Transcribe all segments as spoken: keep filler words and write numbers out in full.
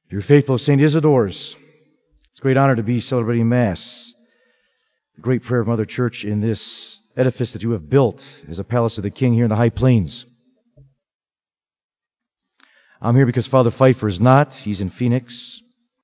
Dear faithful of Saint Isidore's, it's a great honor to be celebrating Mass. The great prayer of Mother Church in this edifice that you have built as a palace of the King here in the High Plains. I'm here because Father Pfeiffer is not. He's in Phoenix.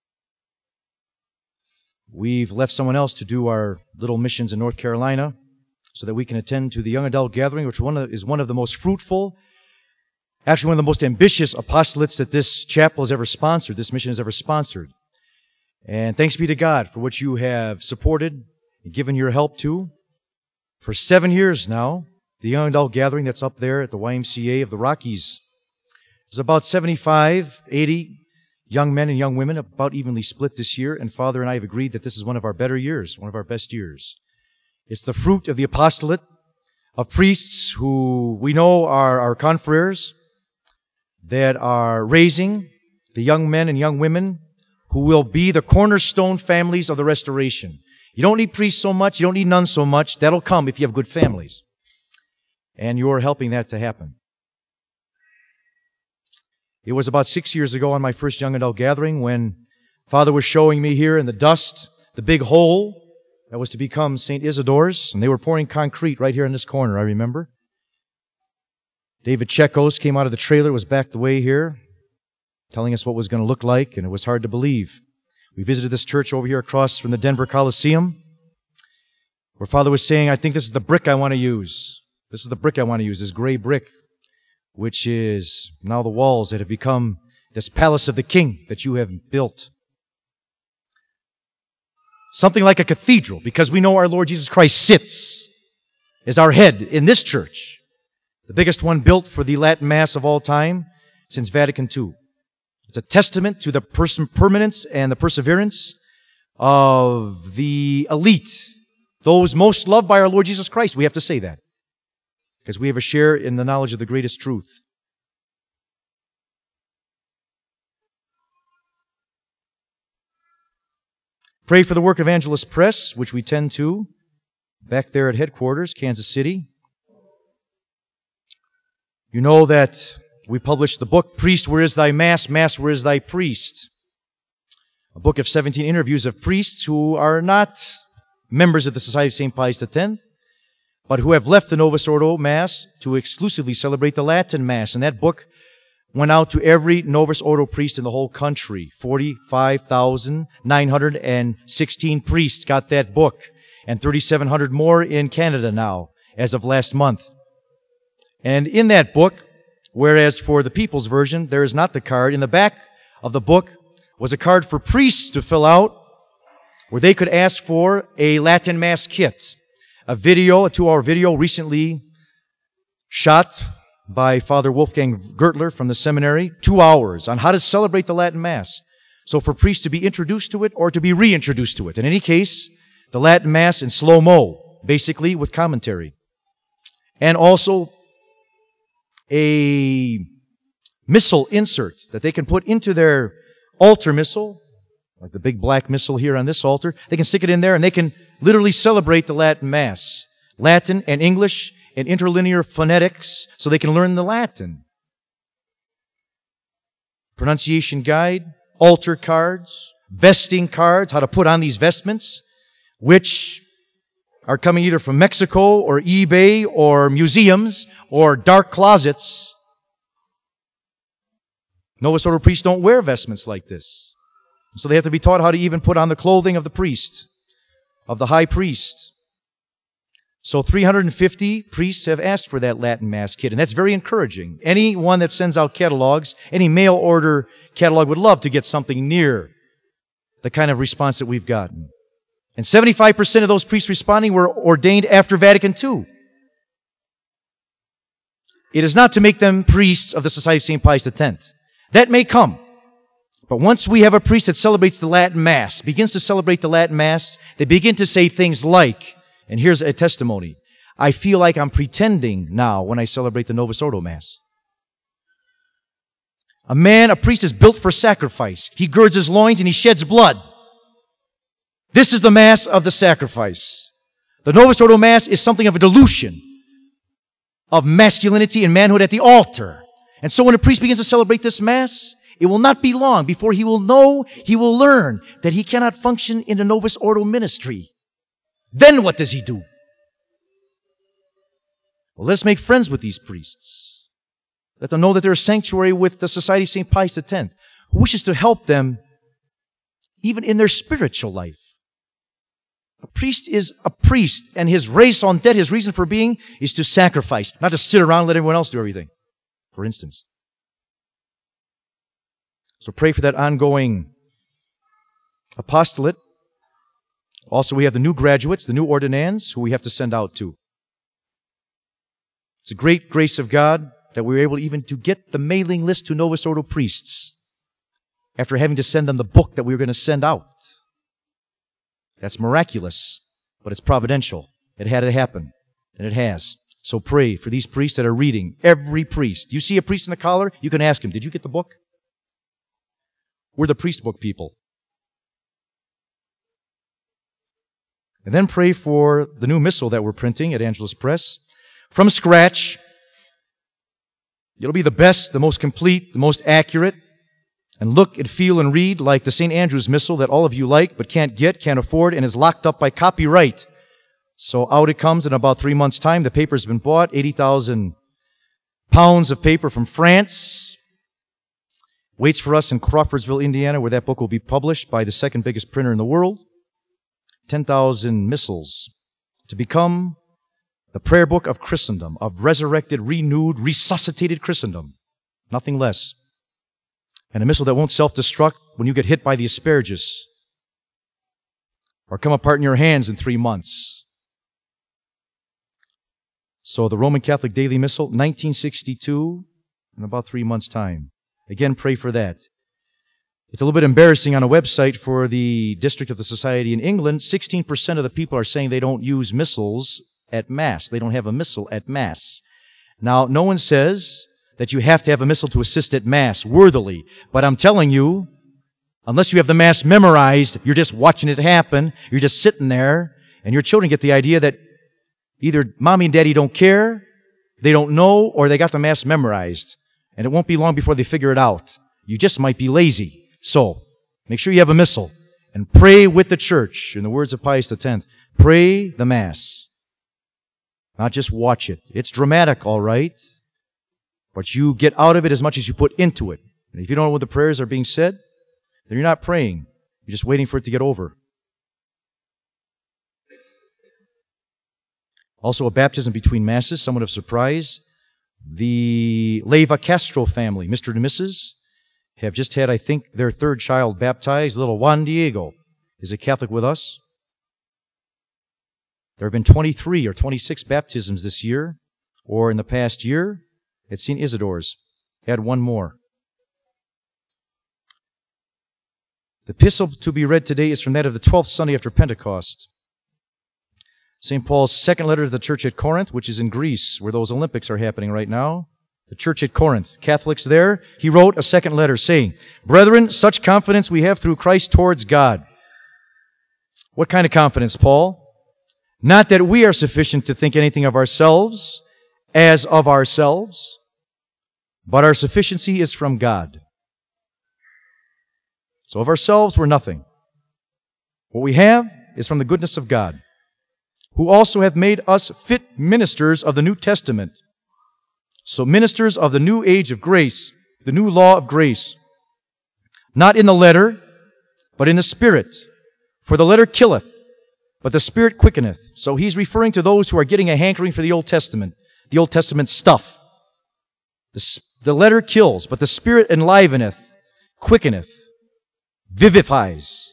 We've left someone else to do our little missions in North Carolina so that we can attend to the young adult gathering, which one of, is one of the most fruitful, actually one of the most ambitious apostolates that this chapel has ever sponsored, this mission has ever sponsored. And thanks be to God for what you have supported and given your help to. For seven years now, the young adult gathering that's up there at the Y M C A of the Rockies is about seventy-five, eighty young men and young women, about evenly split this year, and Father and I have agreed that this is one of our better years, one of our best years. It's the fruit of the apostolate of priests who we know are our confreres that are raising the young men and young women who will be the cornerstone families of the restoration. You don't need priests so much, you don't need nuns so much. That'll come if you have good families. And you're helping that to happen. It was about six years ago on my first young adult gathering when Father was showing me here in the dust the big hole that was to become Saint Isidore's, and they were pouring concrete right here in this corner, I remember. David Chekos came out of the trailer, was back the way here, telling us what it was going to look like, and it was hard to believe. We visited this church over here across from the Denver Coliseum, where Father was saying, I think this is the brick I want to use. This is the brick I want to use, this gray brick, which is now the walls that have become this palace of the King that you have built. Something like a cathedral, because we know our Lord Jesus Christ sits as our head in this church, the biggest one built for the Latin Mass of all time since Vatican Two. It's a testament to the pers- permanence and the perseverance of the elite, those most loved by our Lord Jesus Christ. We have to say that, because we have a share in the knowledge of the greatest truth. Pray for the work of Evangelist Press, which we tend to, back there at headquarters, Kansas City. You know that we published the book, Priest, Where is Thy Mass? Mass, Where is Thy Priest? A book of seventeen interviews of priests who are not members of the Society of Saint Pius X, but who have left the Novus Ordo Mass to exclusively celebrate the Latin Mass. And that book went out to every Novus Ordo priest in the whole country. forty-five thousand nine hundred sixteen priests got that book, and thirty-seven hundred more in Canada now, as of last month. And in that book, whereas for the People's Version, there is not the card, in the back of the book was a card for priests to fill out, where they could ask for a Latin Mass kit. A video, a two-hour video recently shot by Father Wolfgang Gertler from the seminary, two hours on how to celebrate the Latin Mass. So for priests to be introduced to it or to be reintroduced to it. In any case, the Latin Mass in slow-mo, basically with commentary. And also a missal insert that they can put into their altar missal, like the big black missal here on this altar. They can stick it in there and they can literally celebrate the Latin Mass. Latin and English and interlinear phonetics, so they can learn the Latin. Pronunciation guide, altar cards, vesting cards, how to put on these vestments, which are coming either from Mexico or eBay or museums or dark closets. Novus Ordo priests don't wear vestments like this. So they have to be taught how to even put on the clothing of the priest, of the high priest. So three hundred fifty priests have asked for that Latin Mass kit, and that's very encouraging. Anyone that sends out catalogs, any mail order catalog would love to get something near the kind of response that we've gotten. And seventy-five percent of those priests responding were ordained after Vatican Two. It is not to make them priests of the Society of Saint Pius X. That may come. But once we have a priest that celebrates the Latin Mass, begins to celebrate the Latin Mass, they begin to say things like, and here's a testimony, I feel like I'm pretending now when I celebrate the Novus Ordo Mass. A man, a priest is built for sacrifice. He girds his loins and he sheds blood. This is the Mass of the sacrifice. The Novus Ordo Mass is something of a dilution of masculinity and manhood at the altar. And so when a priest begins to celebrate this Mass, it will not be long before he will know, he will learn that he cannot function in the Novus Ordo ministry. Then what does he do? Well, let's make friends with these priests. Let them know that they're a sanctuary with the Society of Saint Pius X, who wishes to help them even in their spiritual life. A priest is a priest, and his raison d'etre, his reason for being, is to sacrifice, not to sit around and let everyone else do everything, for instance. So pray for that ongoing apostolate. Also, we have the new graduates, the new ordinands, who we have to send out to. It's a great grace of God that we were able even to get the mailing list to Novus Ordo priests after having to send them the book that we were going to send out. That's miraculous, but it's providential. It had to happen, and it has. So pray for these priests that are reading. Every priest. You see a priest in a collar, you can ask him, did you get the book? We're the priest book people. And then pray for the new missal that we're printing at Angelus Press. From scratch. It'll be the best, the most complete, the most accurate, and look and feel and read like the Saint Andrew's Missal that all of you like but can't get, can't afford, and is locked up by copyright. So out it comes in about three months' time. The paper's been bought, eighty thousand pounds of paper from France. Waits for us in Crawfordsville, Indiana, where that book will be published by the second biggest printer in the world. ten thousand missals to become the prayer book of Christendom, of resurrected, renewed, resuscitated Christendom. Nothing less. And a missal that won't self-destruct when you get hit by the asparagus or come apart in your hands in three months. So the Roman Catholic Daily Missal, nineteen sixty-two, in about three months' time. Again, pray for that. It's a little bit embarrassing on a website for the District of the Society in England. sixteen percent of the people are saying they don't use missals at Mass. They don't have a missal at Mass. Now, no one says that you have to have a missal to assist at Mass worthily. But I'm telling you, unless you have the Mass memorized, you're just watching it happen, you're just sitting there, and your children get the idea that either Mommy and Daddy don't care, they don't know, or they got the Mass memorized. And it won't be long before they figure it out. You just might be lazy. So, make sure you have a missal, and pray with the church. In the words of Pius X, pray the Mass. Not just watch it. It's dramatic, all right. But you get out of it as much as you put into it. And if you don't know what the prayers are being said, then you're not praying. You're just waiting for it to get over. Also, a baptism between Masses, somewhat of surprise. The Leyva Castro family, Mister and Missus, have just had, I think, their third child baptized. Little Juan Diego is a Catholic with us. There have been twenty-three or twenty-six baptisms this year, or in the past year. At Saint Isidore's. Add one more. The epistle to be read today is from that of the twelfth Sunday after Pentecost. Saint Paul's second letter to the church at Corinth, which is in Greece, where those Olympics are happening right now. The church at Corinth. Catholics there. He wrote a second letter saying, Brethren, such confidence we have through Christ towards God. What kind of confidence, Paul? Not that we are sufficient to think anything of ourselves, as of ourselves, but our sufficiency is from God. So of ourselves, we're nothing. What we have is from the goodness of God, who also hath made us fit ministers of the New Testament. So ministers of the new age of grace, the new law of grace, not in the letter, but in the Spirit. For the letter killeth, but the Spirit quickeneth. So he's referring to those who are getting a hankering for the Old Testament. The Old Testament stuff. The, the letter kills, but the Spirit enliveneth, quickeneth, vivifies.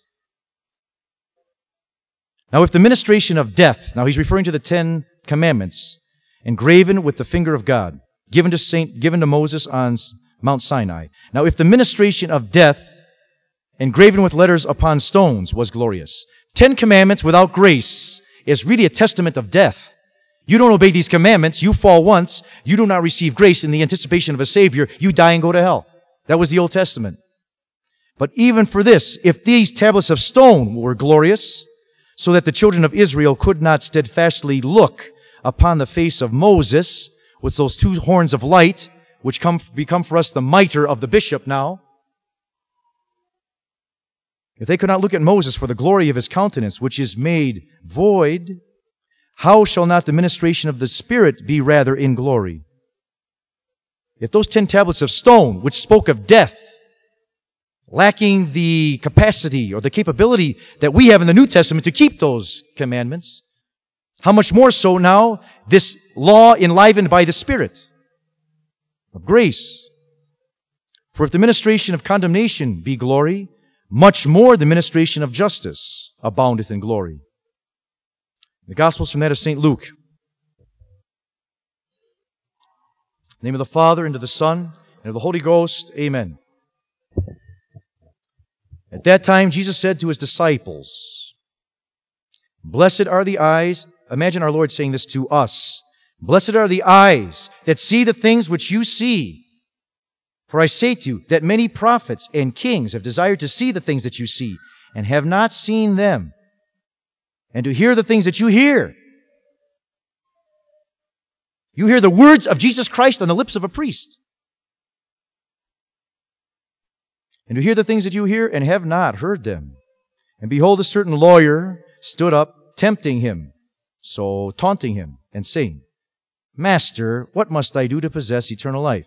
Now if the ministration of death, now he's referring to the Ten Commandments, engraven with the finger of God, given to Saint, given to Moses on Mount Sinai. Now if the ministration of death, engraven with letters upon stones, was glorious. Ten Commandments without grace is really a testament of death. You don't obey these commandments, you fall once, you do not receive grace in the anticipation of a Savior, you die and go to hell. That was the Old Testament. But even for this, if these tablets of stone were glorious, so that the children of Israel could not steadfastly look upon the face of Moses with those two horns of light, which come, become for us the mitre of the bishop now, If they could not look at Moses for the glory of his countenance, which is made void, how shall not the ministration of the Spirit be rather in glory? If those ten tablets of stone, which spoke of death, lacking the capacity or the capability that we have in the New Testament to keep those commandments, how much more so now this law enlivened by the Spirit of grace? For if the ministration of condemnation be glory, much more the ministration of justice aboundeth in glory. The Gospel is from that of Saint Luke. In the name of the Father, and of the Son, and of the Holy Ghost, amen. At that time, Jesus said to his disciples, Blessed are the eyes, imagine our Lord saying this to us, Blessed are the eyes that see the things which you see. For I say to you that many prophets and kings have desired to see the things that you see, and have not seen them, and to hear the things that you hear. You hear the words of Jesus Christ on the lips of a priest. And to hear the things that you hear, and have not heard them. And behold, a certain lawyer stood up, tempting him, so taunting him, and saying, Master, what must I do to possess eternal life?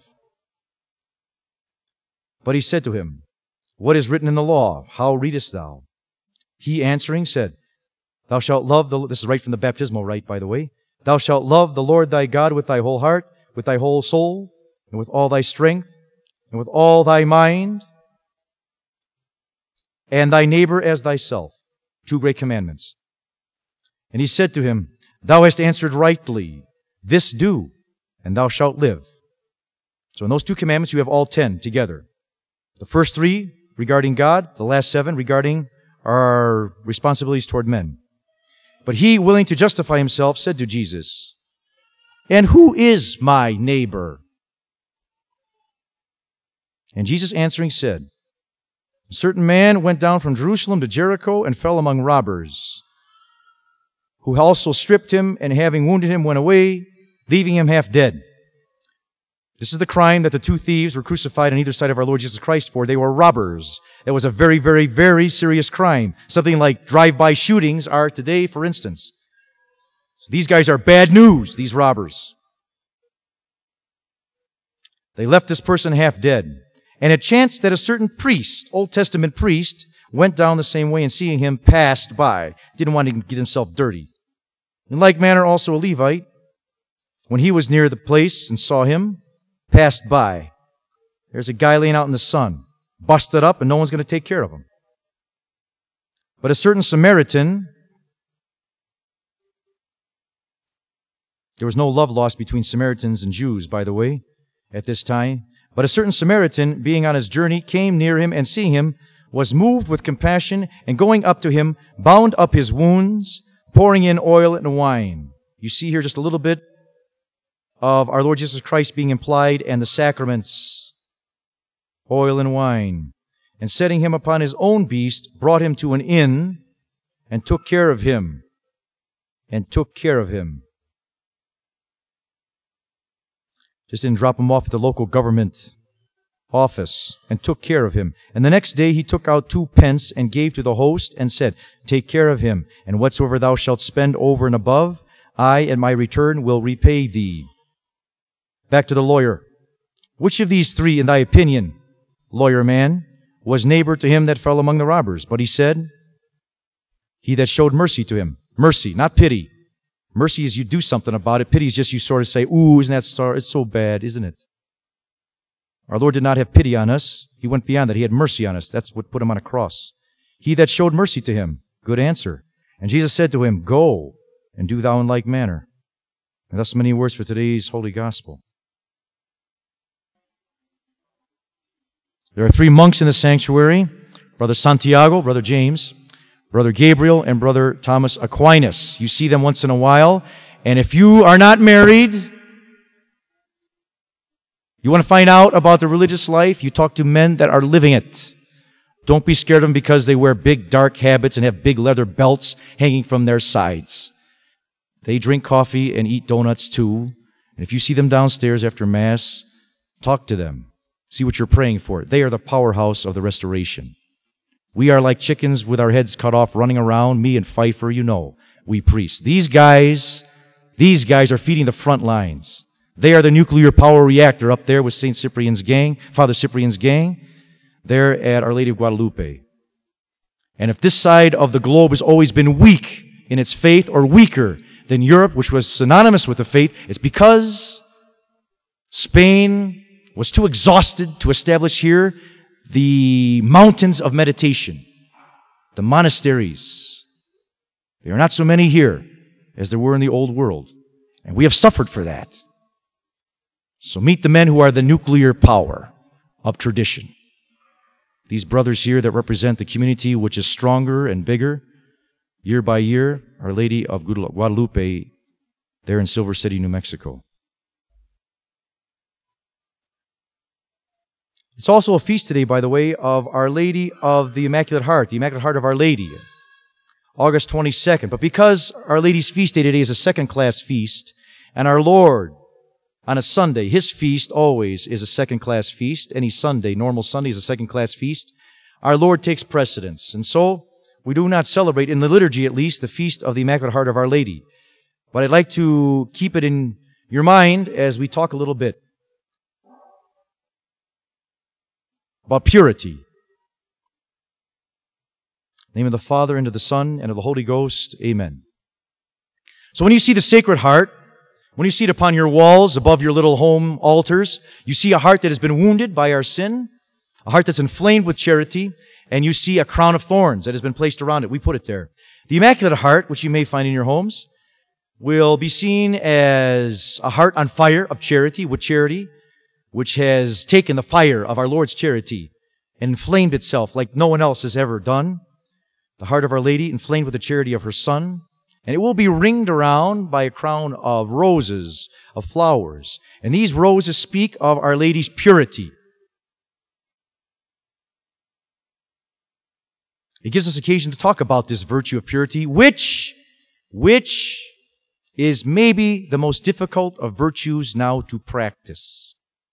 But he said to him, What is written in the law? How readest thou? He answering said, Thou shalt love the... This is right from the baptismal rite, by the way. Thou shalt love the Lord thy God with thy whole heart, with thy whole soul, and with all thy strength, and with all thy mind, and thy neighbor as thyself. Two great commandments. And he said to him, Thou hast answered rightly. This do, and thou shalt live. So in those two commandments you have all ten together. The first three regarding God, the last seven regarding our responsibilities toward men. But he, willing to justify himself, said to Jesus, And who is my neighbor? And Jesus answering said, A certain man went down from Jerusalem to Jericho and fell among robbers, who also stripped him, and having wounded him went away, leaving him half dead. This is the crime that the two thieves were crucified on either side of our Lord Jesus Christ for. They were robbers. It was a very, very, very serious crime. Something like drive-by shootings are today, for instance. So these guys are bad news, these robbers. They left this person half dead. And it chanced that a certain priest, Old Testament priest, went down the same way, and seeing him, passed by. Didn't want to get himself dirty. In like manner also a Levite, when he was near the place and saw him, passed by. There's a guy laying out in the sun, busted up, and no one's going to take care of him. But a certain Samaritan, there was no love lost between Samaritans and Jews, by the way, at this time. But a certain Samaritan, being on his journey, came near him, and seeing him, was moved with compassion, and going up to him, bound up his wounds, pouring in oil and wine. You see here just a little bit of our Lord Jesus Christ being implied, and the sacraments, oil and wine. And setting him upon his own beast, brought him to an inn, and took care of him. And took care of him. Just didn't drop him off at the local government office, and took care of him. And the next day he took out two pence, and gave to the host, and said, Take care of him, and whatsoever thou shalt spend over and above, I at my return will repay thee. Back to the lawyer. Which of these three, in thy opinion, lawyer man, was neighbor to him that fell among the robbers? But he said, He that showed mercy to him. Mercy, not pity. Mercy is you do something about it. Pity is just you sort of say, Ooh, isn't that so, it's so bad, isn't it? Our Lord did not have pity on us. He went beyond that. He had mercy on us. That's what put him on a cross. He that showed mercy to him. Good answer. And Jesus said to him, Go, and do thou in like manner. And thus many words for today's Holy Gospel. There are three monks in the sanctuary, Brother Santiago, Brother James, Brother Gabriel, and Brother Thomas Aquinas. You see them once in a while, and if you are not married, you want to find out about the religious life, you talk to men that are living it. Don't be scared of them because they wear big dark habits and have big leather belts hanging from their sides. They drink coffee and eat donuts too. And if you see them downstairs after Mass, talk to them. See what you're praying for. They are the powerhouse of the restoration. We are like chickens with our heads cut off running around, me and Pfeiffer, you know, we priests. These guys, these guys are feeding the front lines. They are the nuclear power reactor up there with Saint Cyprian's gang, Father Cyprian's gang. They're at Our Lady of Guadalupe. And if this side of the globe has always been weak in its faith, or weaker than Europe, which was synonymous with the faith, it's because Spain was too exhausted to establish here the mountains of meditation, the monasteries. There are not so many here as there were in the old world. And we have suffered for that. So meet the men who are the nuclear power of tradition. These brothers here that represent the community which is stronger and bigger, year by year, Our Lady of Guadalupe, there in Silver City, New Mexico. It's also a feast today, by the way, of Our Lady of the Immaculate Heart, the Immaculate Heart of Our Lady, August twenty-second. But because Our Lady's feast day today is a second-class feast, and our Lord, on a Sunday, His feast always is a second-class feast. Any Sunday, normal Sunday, is a second-class feast. Our Lord takes precedence. And so, we do not celebrate, in the liturgy at least, the feast of the Immaculate Heart of Our Lady. But I'd like to keep it in your mind as we talk a little bit about purity. In the name of the Father, and of the Son, and of the Holy Ghost. Amen. So when you see the Sacred Heart, when you see it upon your walls, above your little home altars, you see a heart that has been wounded by our sin, a heart that's inflamed with charity, and you see a crown of thorns that has been placed around it. We put it there. The Immaculate Heart, which you may find in your homes, will be seen as a heart on fire of charity, with charity, which has taken the fire of our Lord's charity and inflamed itself like no one else has ever done. The heart of Our Lady inflamed with the charity of her Son. And it will be ringed around by a crown of roses, of flowers. And these roses speak of Our Lady's purity. It gives us occasion to talk about this virtue of purity, which, which is maybe the most difficult of virtues now to practice.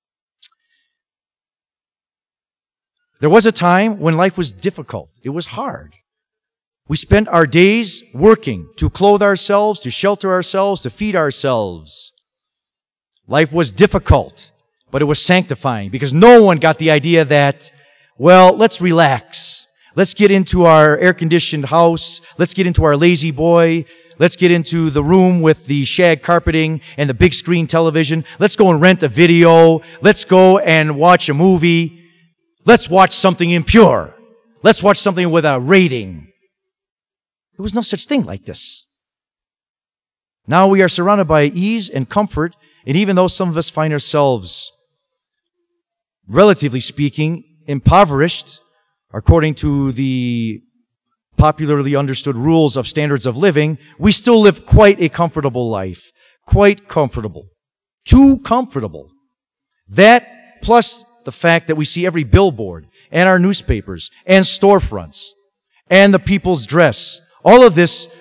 There was a time when life was difficult. It was hard. We spent our days working to clothe ourselves, to shelter ourselves, to feed ourselves. Life was difficult, but it was sanctifying because no one got the idea that, well, let's relax. Let's get into our air-conditioned house. Let's get into our lazy boy. Let's get into the room with the shag carpeting and the big screen television. Let's go and rent a video. Let's go and watch a movie. Let's watch something impure. Let's watch something with a rating. There was no such thing like this. Now we are surrounded by ease and comfort, and even though some of us find ourselves, relatively speaking, impoverished, according to the popularly understood rules of standards of living, we still live quite a comfortable life. Quite comfortable. Too comfortable. That plus the fact that we see every billboard and our newspapers and storefronts and the people's dress. All of this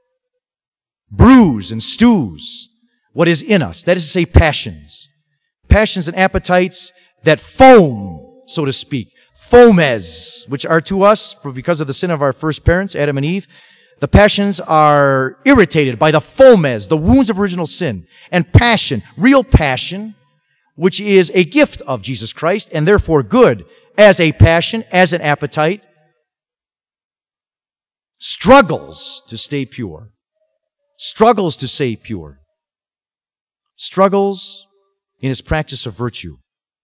brews and stews what is in us. That is to say, passions. Passions and appetites that foam, so to speak. Fomes, which are to us, for because of the sin of our first parents, Adam and Eve, the passions are irritated by the fomes, the wounds of original sin. And passion, real passion, which is a gift of Jesus Christ, and therefore good, as a passion, as an appetite, struggles to stay pure. Struggles to stay pure. Struggles in its practice of virtue.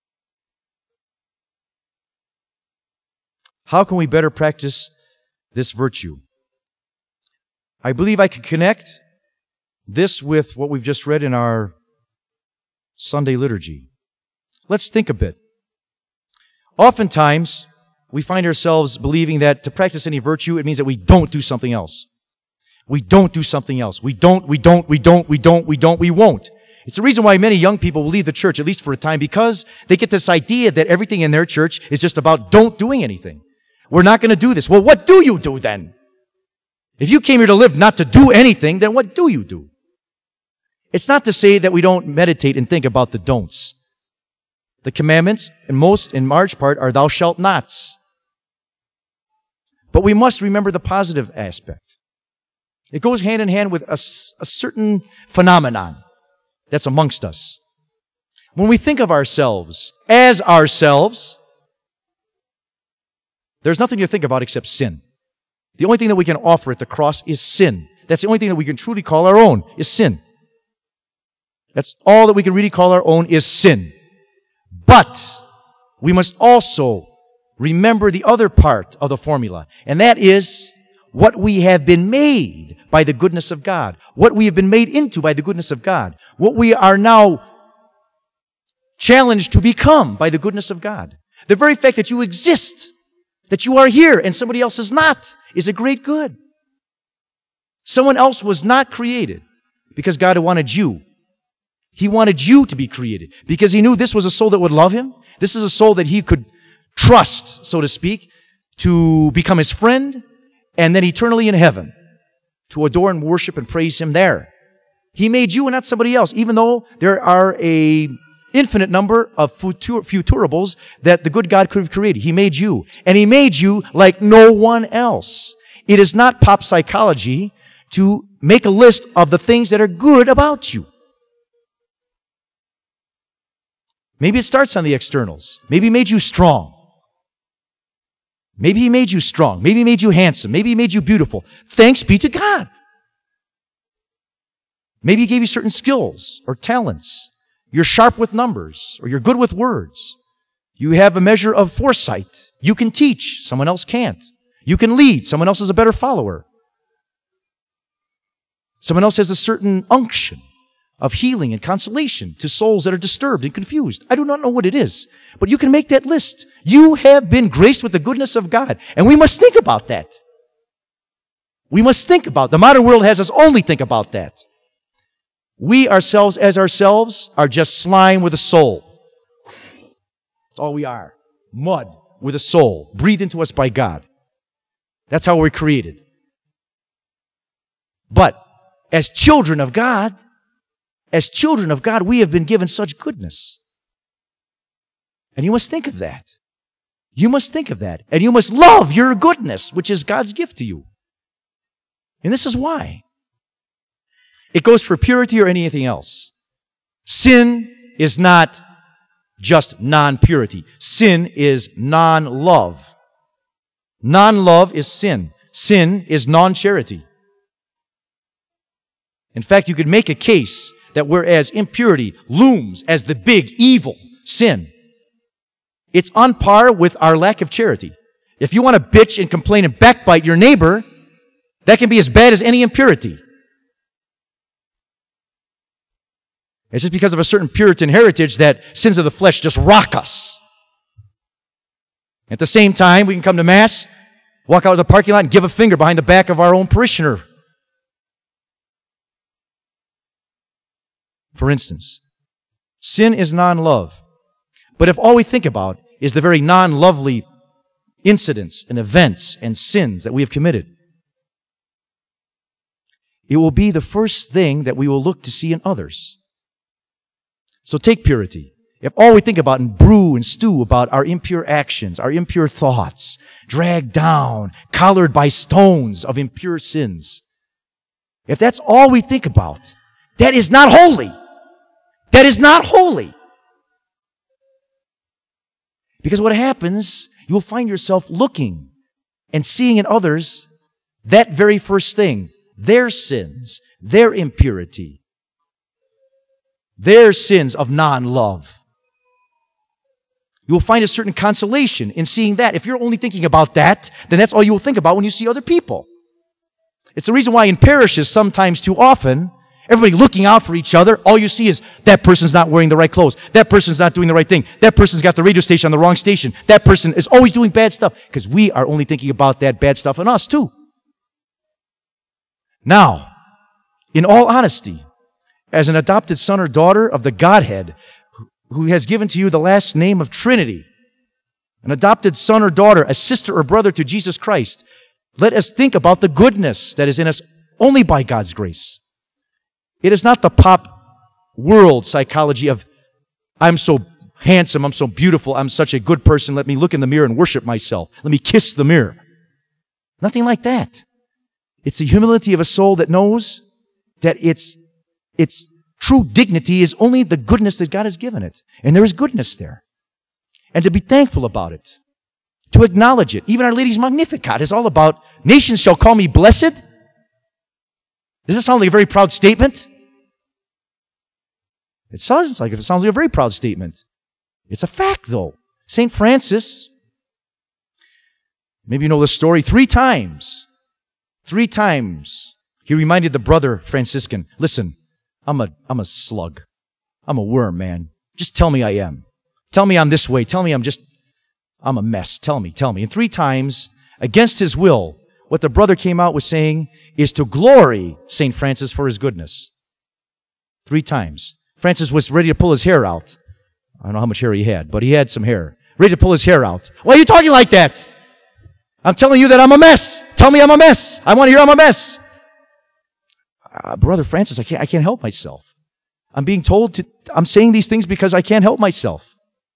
How can we better practice this virtue? I believe I can connect this with what we've just read in our Sunday liturgy. Let's think a bit. Oftentimes, we find ourselves believing that to practice any virtue, it means that we don't do something else. We don't do something else. We don't, we don't, we don't, we don't, we don't, we won't. It's the reason why many young people will leave the church, at least for a time, because they get this idea that everything in their church is just about don't doing anything. We're not going to do this. Well, what do you do then? If you came here to live not to do anything, then what do you do? It's not to say that we don't meditate and think about the don'ts. The commandments, in most, in large part, are thou shalt nots. But we must remember the positive aspect. It goes hand in hand with a, a certain phenomenon that's amongst us. When we think of ourselves as ourselves, there's nothing to think about except sin. The only thing that we can offer at the cross is sin. That's the only thing that we can truly call our own, is sin. That's all that we can really call our own is sin. But we must also remember the other part of the formula, and that is what we have been made by the goodness of God. What we have been made into by the goodness of God. What we are now challenged to become by the goodness of God. The very fact that you exist, that you are here and somebody else is not, is a great good. Someone else was not created because God wanted you. He wanted you to be created because He knew this was a soul that would love Him. This is a soul that He could trust, so to speak, to become His friend and then eternally in heaven to adore and worship and praise Him there. He made you and not somebody else, even though there are a infinite number of futur- futurables that the good God could have created. He made you. And He made you like no one else. It is not pop psychology to make a list of the things that are good about you. Maybe it starts on the externals. Maybe He made you strong. Maybe He made you strong. Maybe He made you handsome. Maybe He made you beautiful. Thanks be to God. Maybe He gave you certain skills or talents. You're sharp with numbers, or you're good with words. You have a measure of foresight. You can teach. Someone else can't. You can lead. Someone else is a better follower. Someone else has a certain unction of healing and consolation to souls that are disturbed and confused. I do not know what it is, but you can make that list. You have been graced with the goodness of God, and we must think about that. We must think about it. The modern world has us only think about that. We ourselves as ourselves are just slime with a soul. That's all we are. Mud with a soul, breathed into us by God. That's how we're created. But as children of God, as children of God, we have been given such goodness. And you must think of that. You must think of that. And you must love your goodness, which is God's gift to you. And this is why. It goes for purity or anything else. Sin is not just non-purity. Sin is non-love. Non-love is sin. Sin is non-charity. In fact, you could make a case that whereas impurity looms as the big evil sin, it's on par with our lack of charity. If you want to bitch and complain and backbite your neighbor, that can be as bad as any impurity. It's just because of a certain Puritan heritage that sins of the flesh just rock us. At the same time, we can come to Mass, walk out of the parking lot and give a finger behind the back of our own parishioner. For instance, sin is non-love. But if all we think about is the very non-lovely incidents and events and sins that we have committed, it will be the first thing that we will look to see in others. So take purity. If all we think about and brew and stew about our impure actions, our impure thoughts, dragged down, collared by stones of impure sins, if that's all we think about, that is not holy. That is not holy. Because what happens, you will find yourself looking and seeing in others that very first thing, their sins, their impurity, their sins of non-love. You will find a certain consolation in seeing that. If you're only thinking about that, then that's all you will think about when you see other people. It's the reason why in parishes sometimes too often, everybody looking out for each other, all you see is that person's not wearing the right clothes. That person's not doing the right thing. That person's got the radio station on the wrong station. That person is always doing bad stuff because we are only thinking about that bad stuff in us too. Now, in all honesty, as an adopted son or daughter of the Godhead, who has given to you the last name of Trinity, an adopted son or daughter, a sister or brother to Jesus Christ, let us think about the goodness that is in us only by God's grace. It is not the pop world psychology of, I'm so handsome, I'm so beautiful, I'm such a good person, let me look in the mirror and worship myself. Let me kiss the mirror. Nothing like that. It's the humility of a soul that knows that its, its true dignity is only the goodness that God has given it. And there is goodness there. And to be thankful about it. To acknowledge it. Even Our Lady's Magnificat is all about, nations shall call me blessed. Does this sound like a very proud statement? It sounds like it sounds like a very proud statement. It's a fact, though. Saint Francis, maybe you know the story, three times, three times, he reminded the brother Franciscan, listen, I'm a, I'm a slug. I'm a worm, man. Just tell me I am. Tell me I'm this way. Tell me I'm just, I'm a mess. Tell me, tell me. And three times, against his will, what the brother came out with saying is to glory Saint Francis for his goodness. Three times. Francis was ready to pull his hair out. I don't know how much hair he had, but he had some hair. Ready to pull his hair out. Why are you talking like that? I'm telling you that I'm a mess. Tell me I'm a mess. I want to hear I'm a mess. Uh, Brother Francis, I can't, I can't help myself. I'm being told to, I'm saying these things because I can't help myself.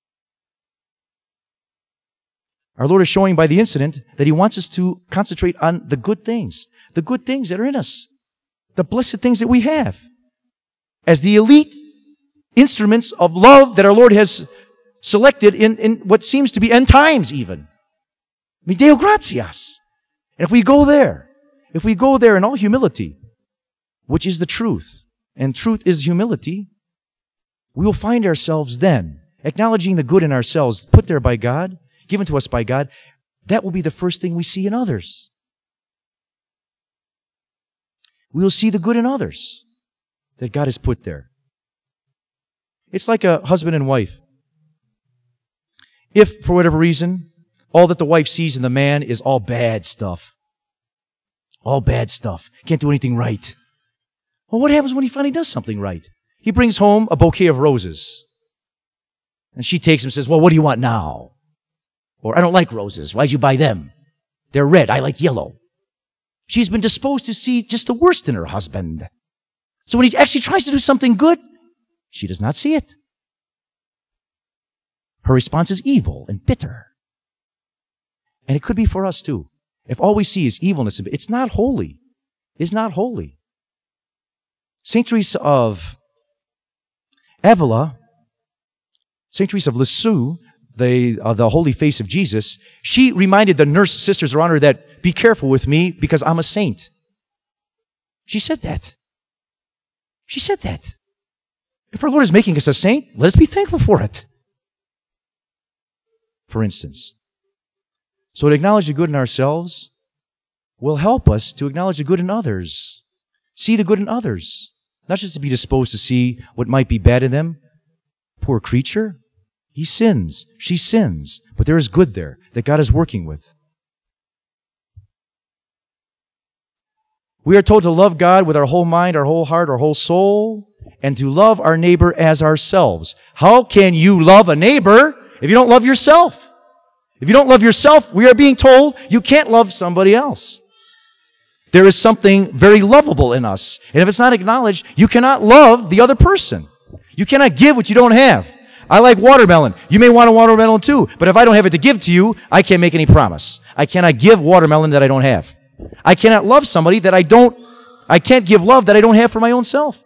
Our Lord is showing by the incident that He wants us to concentrate on the good things. The good things that are in us. The blessed things that we have. As the elite instruments of love that our Lord has selected in, in what seems to be end times even. I mean, Deo gratias. And if we go there, if we go there in all humility, which is the truth, and truth is humility, we will find ourselves then acknowledging the good in ourselves, put there by God, given to us by God. That will be the first thing we see in others. We will see the good in others that God has put there. It's like a husband and wife. If, for whatever reason, all that the wife sees in the man is all bad stuff, all bad stuff, can't do anything right. Well, what happens when he finally does something right? He brings home a bouquet of roses. And she takes them and says, well, what do you want now? Or, I don't like roses. Why'd you buy them? They're red. I like yellow. She's been disposed to see just the worst in her husband. So when he actually tries to do something good, she does not see it. Her response is evil and bitter. And it could be for us too. If all we see is evilness, it's not holy. It's not holy. Saint Teresa of Avila, Saint Teresa of Lisieux, the, uh, the holy face of Jesus, she reminded the nurse sisters around her that, be careful with me because I'm a saint. She said that. She said that. If our Lord is making us a saint, let us be thankful for it. For instance. So to acknowledge the good in ourselves will help us to acknowledge the good in others. See the good in others. Not just to be disposed to see what might be bad in them. Poor creature. He sins. She sins. But there is good there that God is working with. We are told to love God with our whole mind, our whole heart, our whole soul, and to love our neighbor as ourselves. How can you love a neighbor if you don't love yourself? If you don't love yourself, we are being told you can't love somebody else. There is something very lovable in us. And if it's not acknowledged, you cannot love the other person. You cannot give what you don't have. I like watermelon. You may want a watermelon too. But if I don't have it to give to you, I can't make any promise. I cannot give watermelon that I don't have. I cannot love somebody that I don't, I can't give love that I don't have for my own self.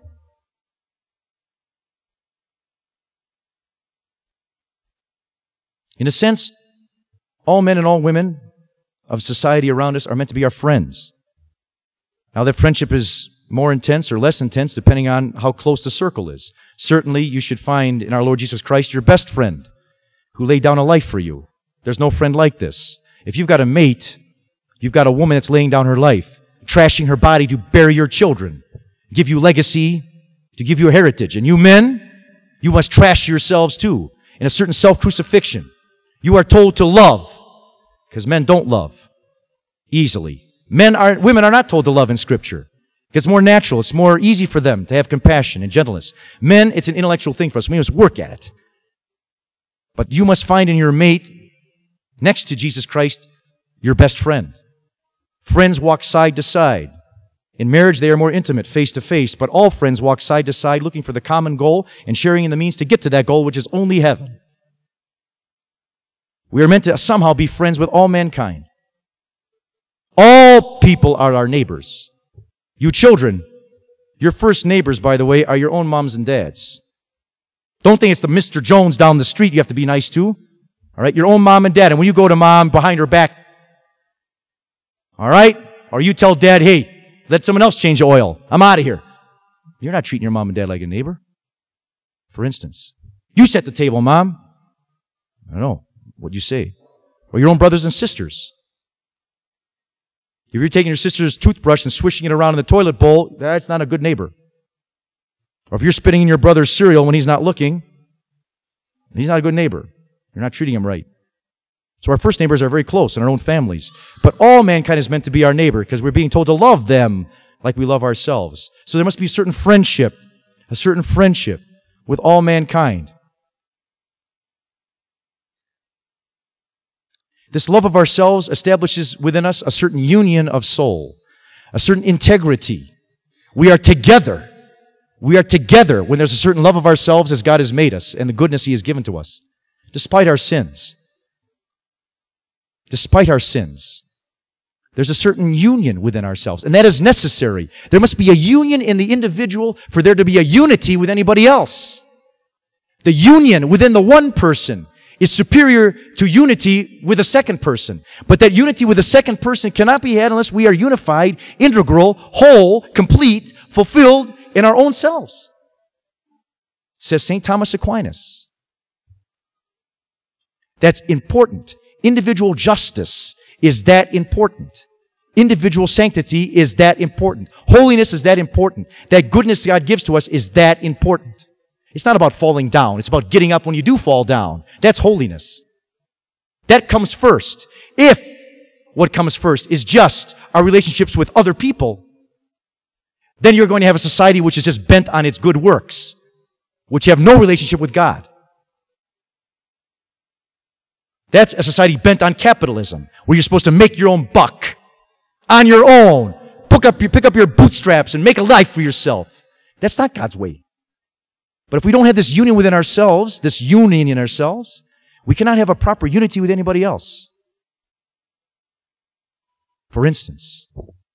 In a sense, all men and all women of society around us are meant to be our friends. Now, that friendship is more intense or less intense depending on how close the circle is. Certainly, you should find in our Lord Jesus Christ your best friend who laid down a life for you. There's no friend like this. If you've got a mate, you've got a woman that's laying down her life, trashing her body to bury your children, give you legacy, to give you a heritage. And you men, you must trash yourselves too in a certain self-crucifixion. You are told to love, because men don't love easily. Men are, women are not told to love in Scripture. It's more natural. It's more easy for them to have compassion and gentleness. Men, it's an intellectual thing for us. We must work at it. But you must find in your mate, next to Jesus Christ, your best friend. Friends walk side to side. In marriage, they are more intimate, face to face, but all friends walk side to side looking for the common goal and sharing in the means to get to that goal, which is only heaven. We are meant to somehow be friends with all mankind. All people are our neighbors. You children, your first neighbors, by the way, are your own moms and dads. Don't think it's the Mister Jones down the street you have to be nice to. All right? Your own mom and dad. And when you go to mom behind her back, all right? Or you tell dad, hey, let someone else change the oil. I'm out of here. You're not treating your mom and dad like a neighbor. For instance, you set the table, mom. I don't know. What'd you say? Or your own brothers and sisters. If you're taking your sister's toothbrush and swishing it around in the toilet bowl, that's not a good neighbor. Or if you're spitting in your brother's cereal when he's not looking, he's not a good neighbor. You're not treating him right. So our first neighbors are very close in our own families. But all mankind is meant to be our neighbor because we're being told to love them like we love ourselves. So there must be a certain friendship, a certain friendship with all mankind. This love of ourselves establishes within us a certain union of soul, a certain integrity. We are together. We are together when there's a certain love of ourselves as God has made us and the goodness He has given to us, despite our sins. Despite our sins. There's a certain union within ourselves, and that is necessary. There must be a union in the individual for there to be a unity with anybody else. The union within the one person is superior to unity with a second person. But that unity with a second person cannot be had unless we are unified, integral, whole, complete, fulfilled in our own selves. Says Saint Thomas Aquinas. That's important. Individual justice is that important. Individual sanctity is that important. Holiness is that important. That goodness God gives to us is that important. It's not about falling down. It's about getting up when you do fall down. That's holiness. That comes first. If what comes first is just our relationships with other people, then you're going to have a society which is just bent on its good works, which have no relationship with God. That's a society bent on capitalism, where you're supposed to make your own buck on your own. Pick up your, pick up your bootstraps and make a life for yourself. That's not God's way. But if we don't have this union within ourselves, this union in ourselves, we cannot have a proper unity with anybody else. For instance,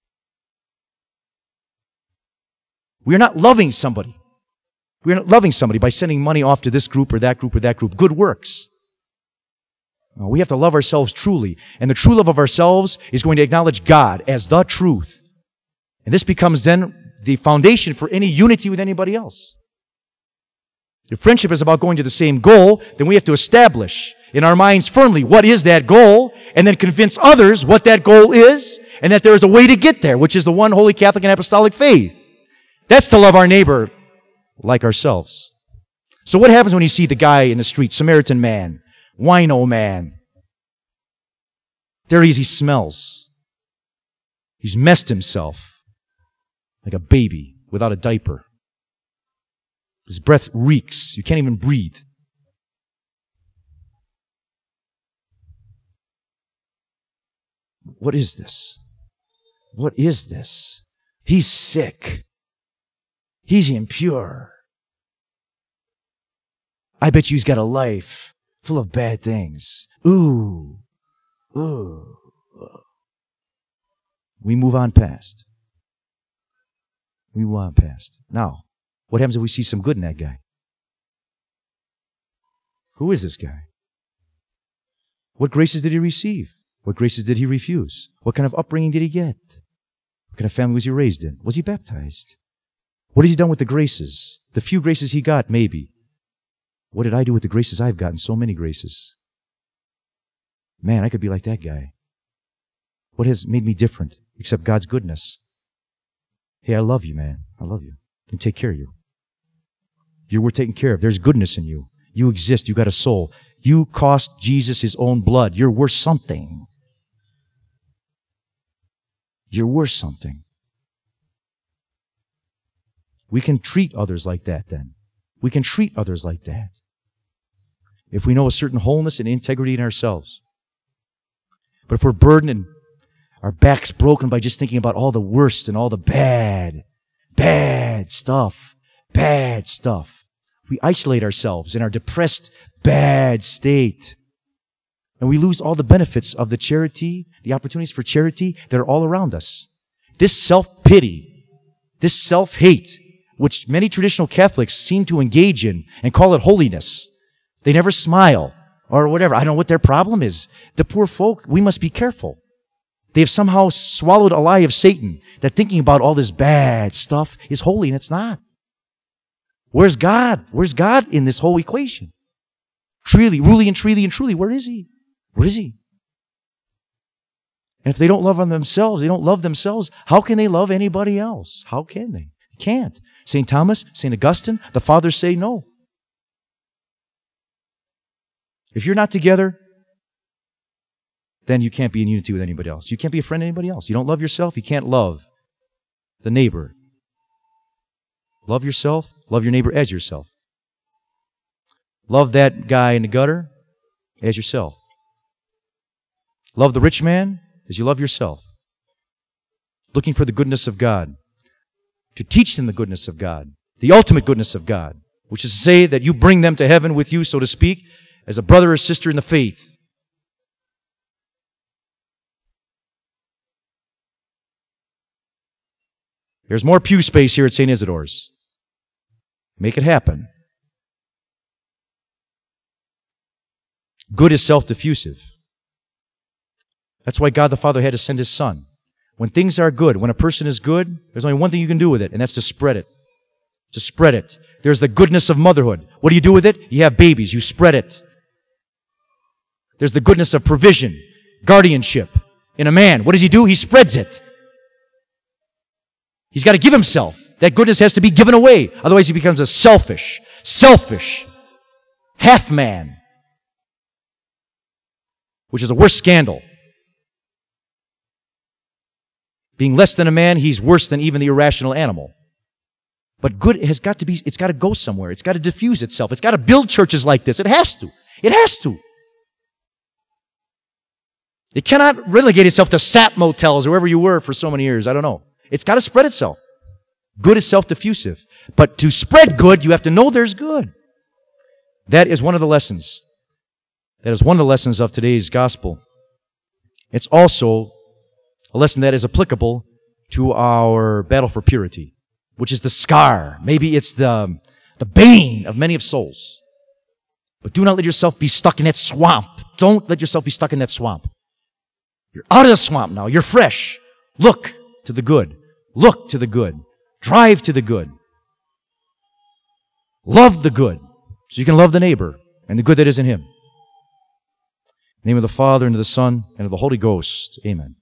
we are not loving somebody. We are not loving somebody by sending money off to this group or that group or that group. Good works. No, we have to love ourselves truly. And the true love of ourselves is going to acknowledge God as the truth. And this becomes then the foundation for any unity with anybody else. If friendship is about going to the same goal, then we have to establish in our minds firmly what is that goal, and then convince others what that goal is, and that there is a way to get there, which is the one holy Catholic and apostolic faith. That's to love our neighbor like ourselves. So what happens when you see the guy in the street, Samaritan man, wino man? There he is, he smells. He's messed himself like a baby without a diaper. His breath reeks. You can't even breathe. What is this? What is this? He's sick. He's impure. I bet you he's got a life full of bad things. Ooh. Ooh. We move on past. We move on past. Now, what happens if we see some good in that guy? Who is this guy? What graces did he receive? What graces did he refuse? What kind of upbringing did he get? What kind of family was he raised in? Was he baptized? What has he done with the graces? The few graces he got, maybe. What did I do with the graces I've gotten? So many graces. Man, I could be like that guy. What has made me different except God's goodness? Hey, I love you, man. I love you. I can take care of you. You're worth taking care of. There's goodness in you. You exist. You got a soul. You cost Jesus His own blood. You're worth something. You're worth something. We can treat others like that then. We can treat others like that. If we know a certain wholeness and integrity in ourselves. But if we're burdened and our back's broken by just thinking about all the worst and all the bad, bad stuff, bad stuff, we isolate ourselves in our depressed, bad state. And we lose all the benefits of the charity, the opportunities for charity that are all around us. This self-pity, this self-hate, which many traditional Catholics seem to engage in and call it holiness. They never smile or whatever. I don't know what their problem is. The poor folk, we must be careful. They have somehow swallowed a lie of Satan that thinking about all this bad stuff is holy, and it's not. Where's God? Where's God in this whole equation? Truly, really and truly and truly, where is He? Where is He? And if they don't love on themselves, they don't love themselves, how can they love anybody else? How can they? They can't. Saint Thomas, Saint Augustine, the fathers say no. If you're not together, then you can't be in unity with anybody else. You can't be a friend to anybody else. You don't love yourself, you can't love the neighbor. Love yourself, love your neighbor as yourself. Love that guy in the gutter as yourself. Love the rich man as you love yourself. Looking for the goodness of God. To teach them the goodness of God. The ultimate goodness of God. Which is to say that you bring them to heaven with you, so to speak, as a brother or sister in the faith. There's more pew space here at Saint Isidore's. Make it happen. Good is self-diffusive. That's why God the Father had to send His Son. When things are good, when a person is good, there's only one thing you can do with it, and that's to spread it. To spread it. There's the goodness of motherhood. What do you do with it? You have babies. You spread it. There's the goodness of provision, guardianship in a man. What does he do? He spreads it. He's got to give himself. That goodness has to be given away. Otherwise he becomes a selfish, selfish, half man. Which is a worse scandal. Being less than a man, he's worse than even the irrational animal. But good has got to be, it's got to go somewhere. It's got to diffuse itself. It's got to build churches like this. It has to. It has to. It cannot relegate itself to sap motels or wherever you were for so many years. I don't know. It's got to spread itself. Good is self-diffusive. But to spread good, you have to know there's good. That is one of the lessons. That is one of the lessons of today's gospel. It's also a lesson that is applicable to our battle for purity, which is the scar. Maybe it's the, the bane of many of souls. But do not let yourself be stuck in that swamp. Don't let yourself be stuck in that swamp. You're out of the swamp now. You're fresh. Look to the good. Look to the good. Drive to the good. Love the good, so you can love the neighbor and the good that is in him. In the name of the Father, and of the Son, and of the Holy Ghost. Amen.